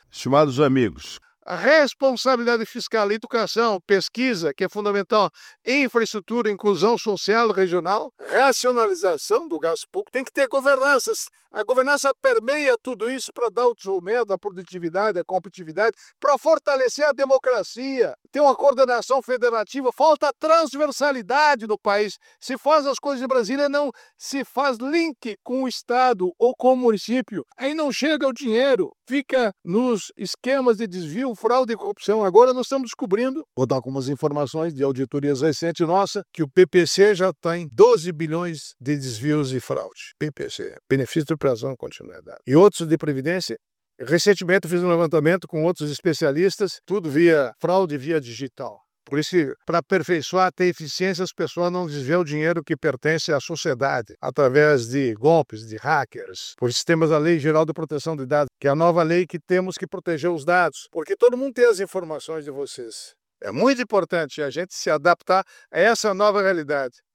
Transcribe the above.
Estimados amigos, A responsabilidade fiscal, educação, pesquisa, que é fundamental, infraestrutura, inclusão social regional, racionalização do gasto público, tem que ter governanças. A governança permeia tudo isso para dar o desenvolvimento, a produtividade, a competitividade, para fortalecer a democracia, ter uma coordenação federativa. Falta transversalidade no país. Se faz as coisas em Brasília, não se faz link com o Estado ou com o município. Aí não chega o dinheiro, fica nos esquemas de desvio, fraude e corrupção. Agora nós estamos descobrindo, vou dar algumas informações de auditorias recentes nossa, que o PPC já está em 12 bilhões de desvios e fraude. PPC, benefício de prestação de continuidade. E outros de previdência. Recentemente fiz um levantamento com outros especialistas, tudo via fraude via digital. Por isso, para aperfeiçoar, ter eficiência, as pessoas não desviam o dinheiro que pertence à sociedade, através de golpes, de hackers. Por isso temos a Lei Geral de Proteção de Dados, que é a nova lei que temos que proteger os dados, porque todo mundo tem as informações de vocês. É muito importante a gente se adaptar a essa nova realidade.